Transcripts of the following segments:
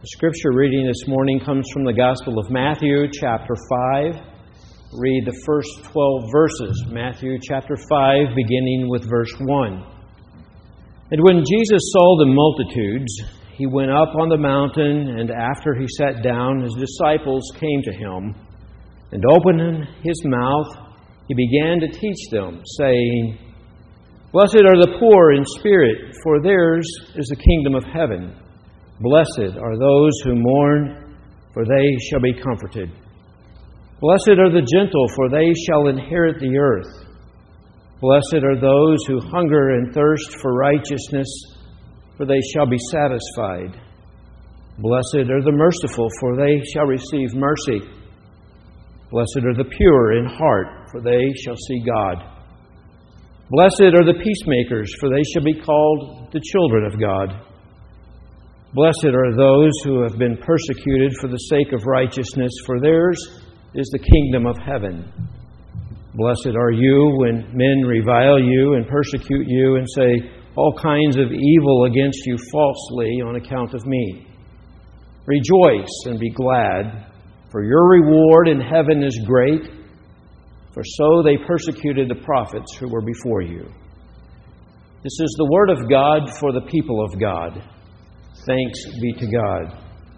The scripture reading this morning comes from the Gospel of Matthew, chapter 5. Read the first 12 verses. Matthew chapter 5, beginning with verse 1. And when Jesus saw the multitudes, he went up on the mountain, and after he sat down, his disciples came to him. And opening his mouth, he began to teach them, saying, Blessed are the poor in spirit, for theirs is the kingdom of heaven. Blessed are those who mourn, for they shall be comforted. Blessed are the gentle, for they shall inherit the earth. Blessed are those who hunger and thirst for righteousness, for they shall be satisfied. Blessed are the merciful, for they shall receive mercy. Blessed are the pure in heart, for they shall see God. Blessed are the peacemakers, for they shall be called the children of God. Blessed are those who have been persecuted for the sake of righteousness, for theirs is the kingdom of heaven. Blessed are you when men revile you and persecute you and say all kinds of evil against you falsely on account of me. Rejoice and be glad, for your reward in heaven is great, for so they persecuted the prophets who were before you. This is the word of God for the people of God. Thanks be to God.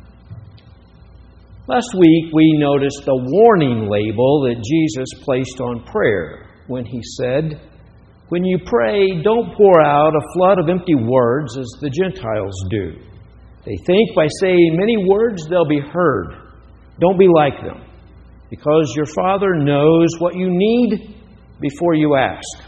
Last week we noticed the warning label that Jesus placed on prayer when he said, When you pray, don't pour out a flood of empty words as the Gentiles do. They think by saying many words they'll be heard. Don't be like them, because your Father knows what you need before you ask.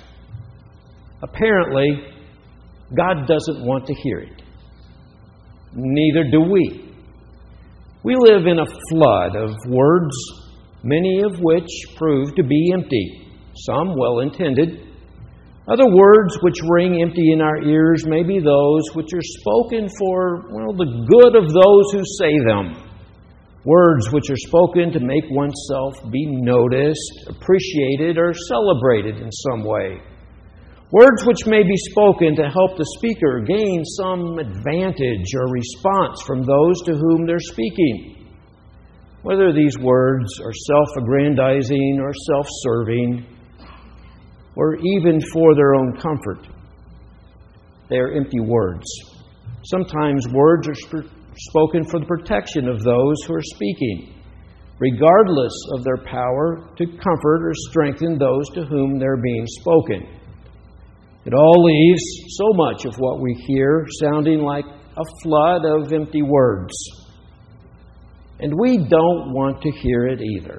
Apparently, God doesn't want to hear it. Neither do we. We live in a flood of words, many of which prove to be empty, some well-intended. Other words which ring empty in our ears may be those which are spoken for, the good of those who say them. Words which are spoken to make oneself be noticed, appreciated, or celebrated in some way. Words which may be spoken to help the speaker gain some advantage or response from those to whom they're speaking. Whether these words are self-aggrandizing or self-serving, or even for their own comfort, they are empty words. Sometimes words are spoken for the protection of those who are speaking, regardless of their power to comfort or strengthen those to whom they're being spoken. It all leaves so much of what we hear sounding like a flood of empty words. And we don't want to hear it either.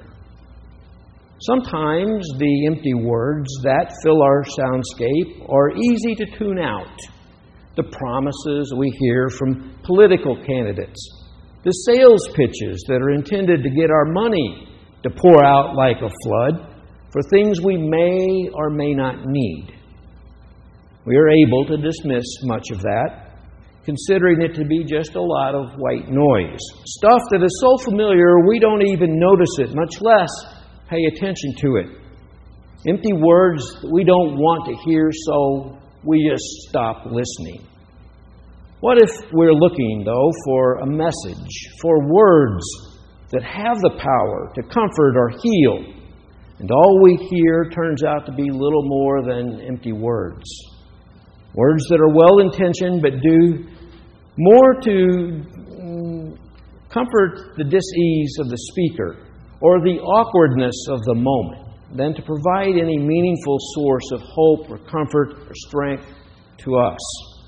Sometimes the empty words that fill our soundscape are easy to tune out. The promises we hear from political candidates, the sales pitches that are intended to get our money to pour out like a flood for things we may or may not need. We are able to dismiss much of that, considering it to be just a lot of white noise. Stuff that is so familiar we don't even notice it, much less pay attention to it. Empty words that we don't want to hear, so we just stop listening. What if we're looking, though, for a message, for words that have the power to comfort or heal, and all we hear turns out to be little more than empty words? Words that are well-intentioned but do more to comfort the dis-ease of the speaker or the awkwardness of the moment than to provide any meaningful source of hope or comfort or strength to us.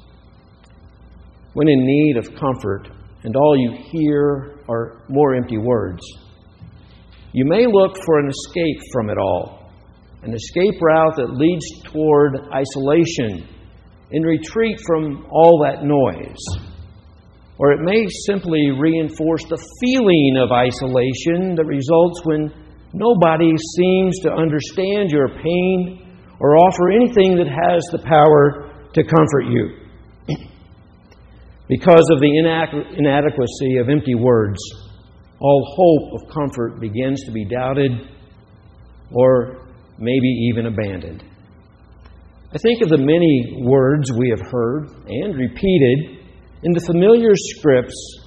When in need of comfort and all you hear are more empty words, you may look for an escape from it all, an escape route that leads toward isolation, in retreat from all that noise. Or it may simply reinforce the feeling of isolation that results when nobody seems to understand your pain or offer anything that has the power to comfort you. Because of the inadequacy of empty words, all hope of comfort begins to be doubted or maybe even abandoned. I think of the many words we have heard and repeated in the familiar scripts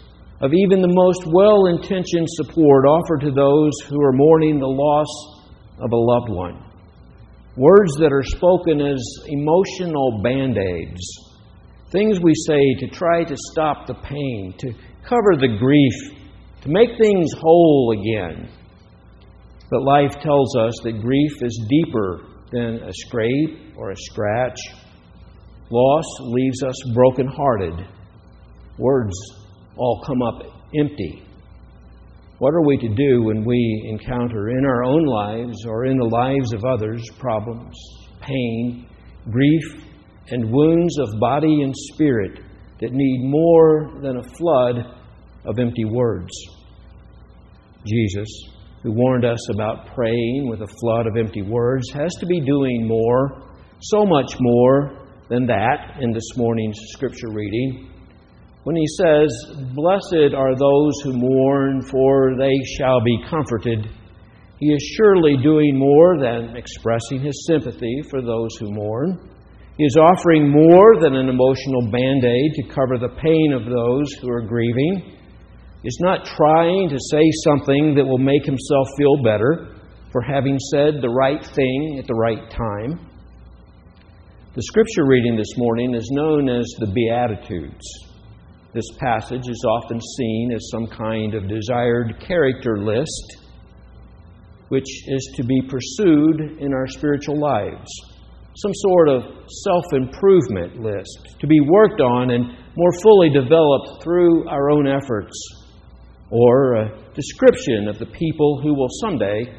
of even the most well-intentioned support offered to those who are mourning the loss of a loved one. Words that are spoken as emotional band-aids. Things we say to try to stop the pain, to cover the grief, to make things whole again. But life tells us that grief is deeper than a scrape or a scratch. Loss leaves us brokenhearted. Words all come up empty. What are we to do when we encounter in our own lives or in the lives of others problems, pain, grief, and wounds of body and spirit that need more than a flood of empty words? Jesus, who warned us about praying with a flood of empty words, has to be doing more, so much more than that in this morning's scripture reading. When he says, "Blessed are those who mourn, for they shall be comforted," he is surely doing more than expressing his sympathy for those who mourn. He is offering more than an emotional band-aid to cover the pain of those who are grieving. He's not trying to say something that will make himself feel better for having said the right thing at the right time. The scripture reading this morning is known as the Beatitudes. This passage is often seen as some kind of desired character list, which is to be pursued in our spiritual lives. Some sort of self-improvement list to be worked on and more fully developed through our own efforts. Or a description of the people who will someday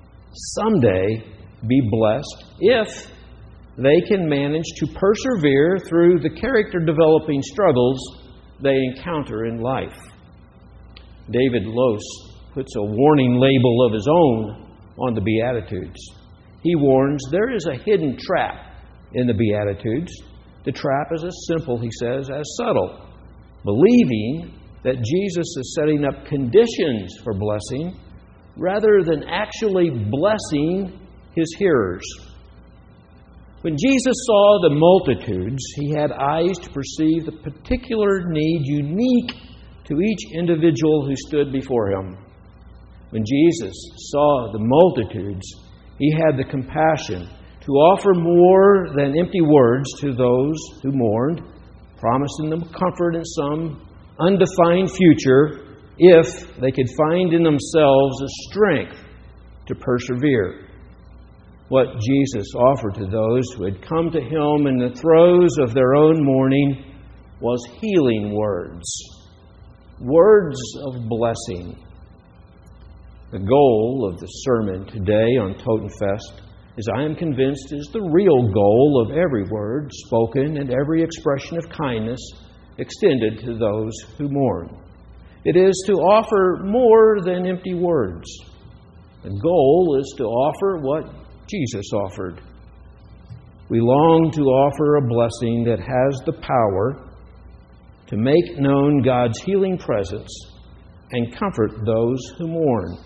be blessed if they can manage to persevere through the character-developing struggles they encounter in life. David Lose puts a warning label of his own on the Beatitudes. He warns there is a hidden trap in the Beatitudes. The trap is as simple, he says, as subtle. Believing that Jesus is setting up conditions for blessing rather than actually blessing his hearers. When Jesus saw the multitudes, he had eyes to perceive the particular need unique to each individual who stood before him. When Jesus saw the multitudes, he had the compassion to offer more than empty words to those who mourned, promising them comfort in some undefined future if they could find in themselves the strength to persevere. What Jesus offered to those who had come to him in the throes of their own mourning was healing words, words of blessing. The goal of the sermon today on Totenfest, as I am convinced, is the real goal of every word spoken and every expression of kindness extended to those who mourn. It is to offer more than empty words. The goal is to offer what Jesus offered. We long to offer a blessing that has the power to make known God's healing presence and comfort those who mourn.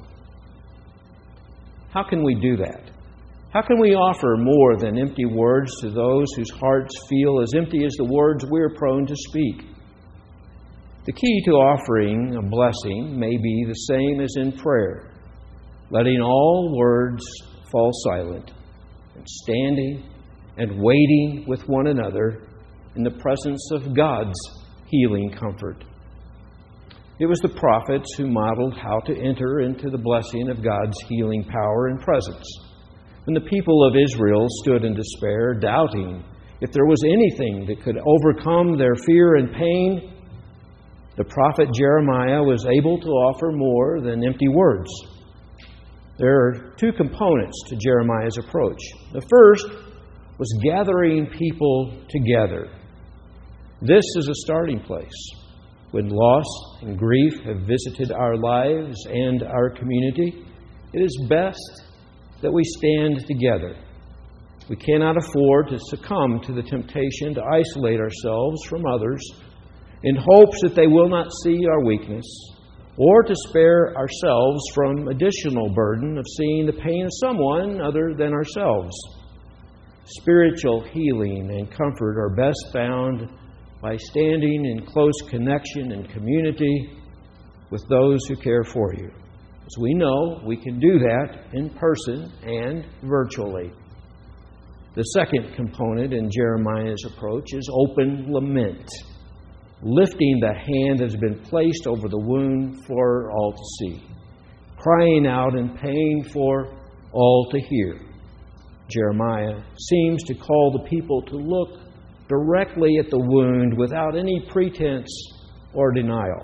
How can we do that? How can we offer more than empty words to those whose hearts feel as empty as the words we're prone to speak? The key to offering a blessing may be the same as in prayer, letting all words fall silent and standing and waiting with one another in the presence of God's healing comfort. It was the prophets who modeled how to enter into the blessing of God's healing power and presence. When the people of Israel stood in despair, doubting if there was anything that could overcome their fear and pain, the prophet Jeremiah was able to offer more than empty words. There are two components to Jeremiah's approach. The first was gathering people together. This is a starting place. When loss and grief have visited our lives and our community, it is best that we stand together. We cannot afford to succumb to the temptation to isolate ourselves from others in hopes that they will not see our weakness, or to spare ourselves from additional burden of seeing the pain of someone other than ourselves. Spiritual healing and comfort are best found by standing in close connection and community with those who care for you. As we know, we can do that in person and virtually. The second component in Jeremiah's approach is open lament, lifting the hand that has been placed over the wound for all to see, crying out in pain for all to hear. Jeremiah seems to call the people to look directly at the wound without any pretense or denial.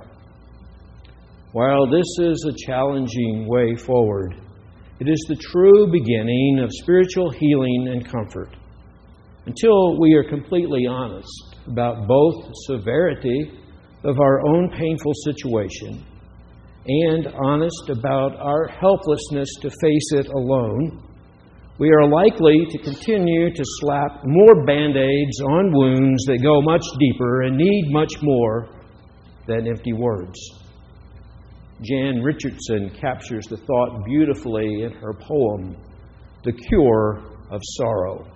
While this is a challenging way forward, it is the true beginning of spiritual healing and comfort. Until we are completely honest about both the severity of our own painful situation and honest about our helplessness to face it alone, we are likely to continue to slap more Band-Aids on wounds that go much deeper and need much more than empty words. Jan Richardson captures the thought beautifully in her poem, The Cure of Sorrow.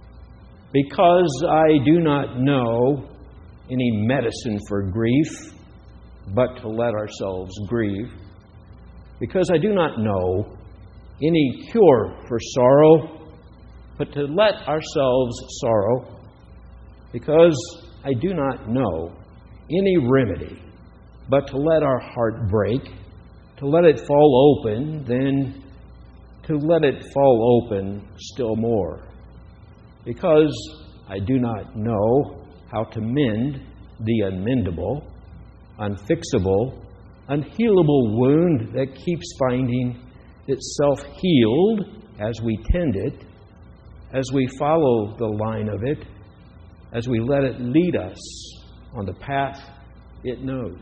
Because I do not know any medicine for grief, but to let ourselves grieve. Because I do not know any cure for sorrow, but to let ourselves sorrow. Because I do not know any remedy, but to let our heart break, to let it fall open, then to let it fall open still more. Because I do not know how to mend the unmendable, unfixable, unhealable wound that keeps finding itself healed as we tend it, as we follow the line of it, as we let it lead us on the path it knows.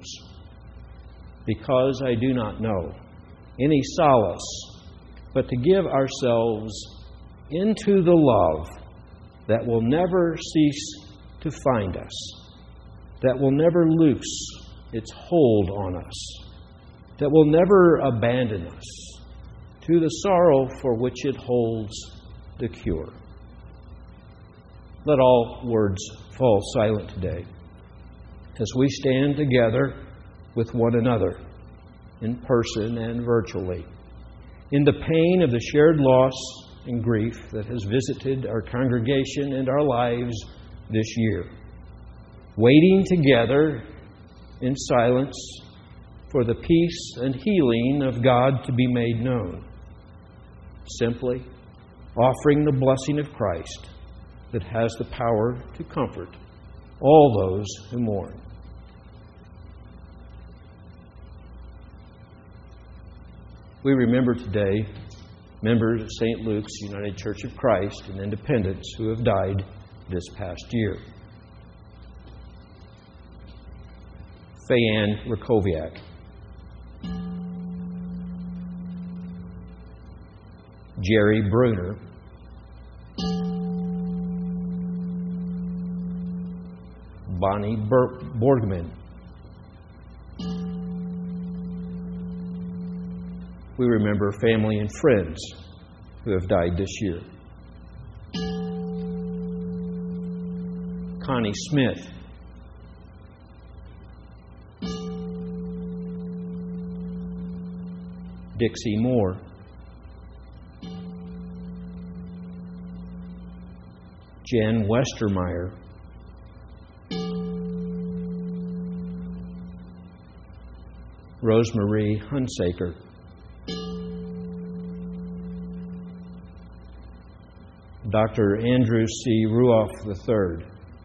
Because I do not know any solace but to give ourselves into the love that will never cease to find us, that will never loose its hold on us, that will never abandon us to the sorrow for which it holds the cure. Let all words fall silent today as we stand together with one another, in person and virtually, in the pain of the shared loss and grief that has visited our congregation and our lives this year, waiting together in silence for the peace and healing of God to be made known, simply offering the blessing of Christ that has the power to comfort all those who mourn. We remember today members of St. Luke's United Church of Christ in Independence who have died this past year. Fayanne Rakowiak, Jerry Bruner, Bonnie Borgman. We remember family and friends who have died this year. Connie Smith, Dixie Moore, Jen Westermeyer, Rosemarie Hunsaker, Dr. Andrew C. Ruoff III,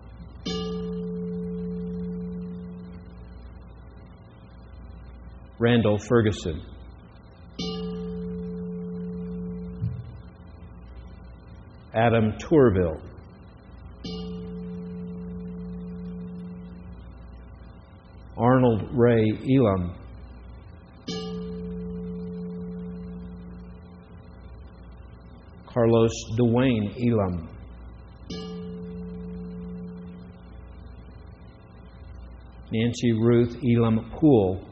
Randall Ferguson, Adam Tourville, Arnold Ray Elam, Carlos Dwayne Elam, Nancy Ruth Elam Poole,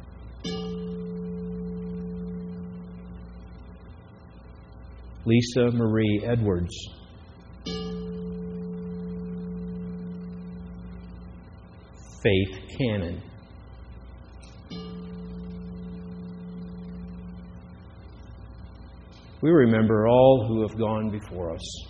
Lisa Marie Edwards, Faith Cannon, We remember all who have gone before us.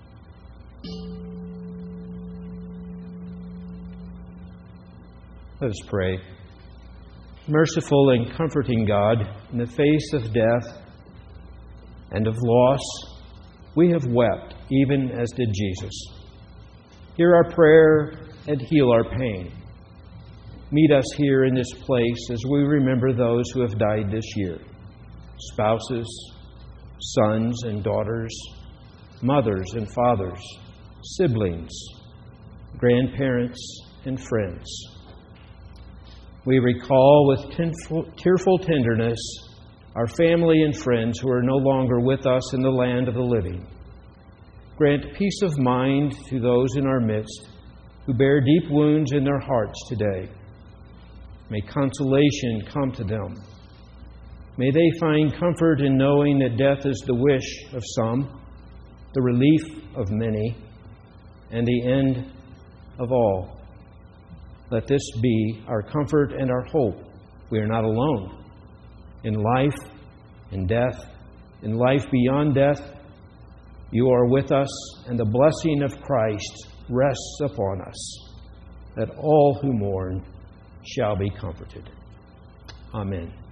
Let us pray. Merciful and comforting God, in the face of death and of loss, we have wept, even as did Jesus. Hear our prayer and heal our pain. Meet us here in this place as we remember those who have died this year. Spouses, sons and daughters, mothers and fathers, siblings, grandparents, and friends. We recall with tearful tenderness our family and friends who are no longer with us in the land of the living. Grant peace of mind to those in our midst who bear deep wounds in their hearts today. May consolation come to them. May they find comfort in knowing that death is the wish of some, the relief of many, and the end of all. Let this be our comfort and our hope. We are not alone. In life, in death, in life beyond death, you are with us, and the blessing of Christ rests upon us, that all who mourn shall be comforted. Amen.